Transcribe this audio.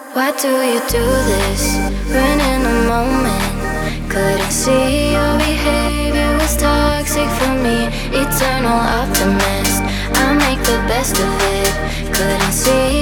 Why do you do this? Ruining the moment. Couldn't see your behavior was toxic for me. Eternal optimist, I make the best of it. Couldn't see